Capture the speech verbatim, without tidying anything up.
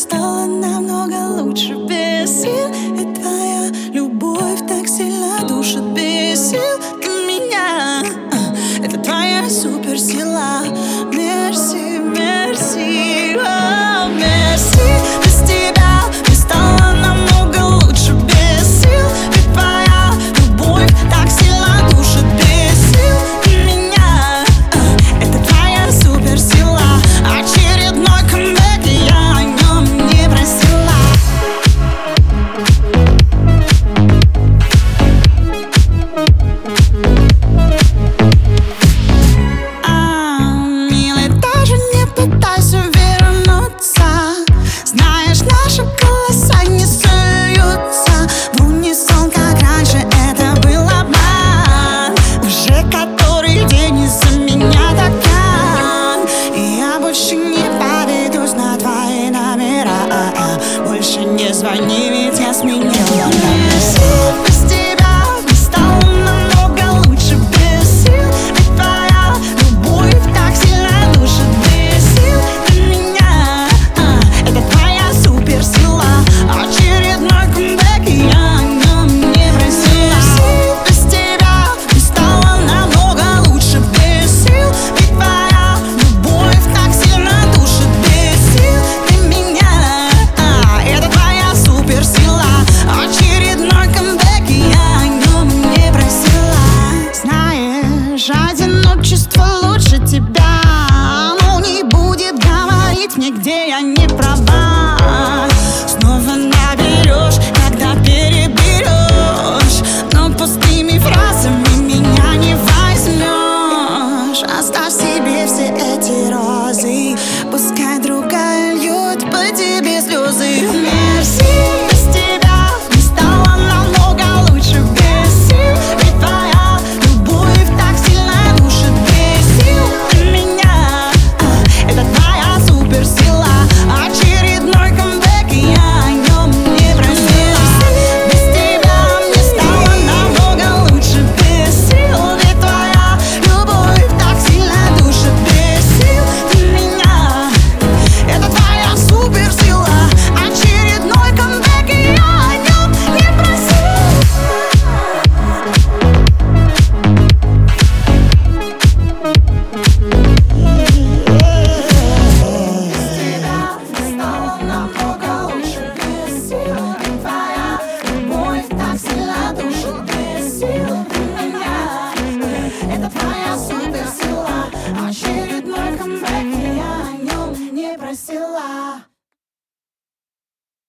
стало намного лучше без сил. И твоя любовь так сильно душит без сил. Ты меня, а, это твоя суперсила. Мерси, мерси, о, мерси. Без тебя мне стало намного лучше без сил. И твоя любовь так сильно душит без сил. Ты меня, а, это твоя суперсила. Очередной камбэк, и я о нем не просила. А, милый, даже не пытайся вернуться. Знаешь, наши голоса не суются в унисон, как раньше это был обман. Уже который день из-за меня такан. И я больше не поведусь на твои номера. Больше не звони, ведь я сменила номер. Без тебя мне стало намного лучше без сил. И твоя любовь так сильно душит без сил. Ты меня, а, это твоя суперсила. Очередной камбэк, и я о нем не просила. Без тебя мне стало намного лучше без сил. И твоя любовь так сильно душит без сил. Ты меня, а, это твоя суперсила. Очередной камбэк, и я о нем не просила. Знаешь, одиночество лучше тебя. Оно не будет говорить мне, где я не права. Снова наберешь, когда переберешь. Но пустыми фразами меня не возьмешь. Оставь себе все эти розы. Пускай другая льет по тебе слезы. Мерси, без тебя мне стало намного лучше без сил. Ведь твоя любовь так сильно душит без сил. Ты меня, а, это твоя суперсила. Очередной камбэк, и я о нем не просила. Без тебя мне стало намного лучше без сил. Ведь твоя любовь так сильно душит без сил. Ты меня, это твоя суперсила. Очередной камбэк, и я о нем не просила. Стало намного лучше без сил. И твоя любовь так сильно душит без сил. Ты меня, это твоя суперсила. Очередной камбэк, и я о нем не просила.